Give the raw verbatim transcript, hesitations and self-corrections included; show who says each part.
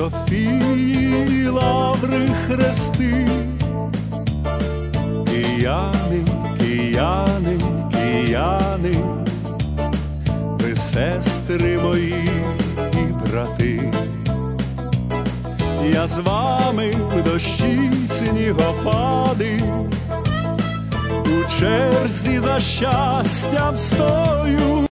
Speaker 1: Софії лаври хрести. Кияни, кияни, кияни, ви сестри мої і брати. Я з вами в дощі снігопади, у черзі за щастям стою.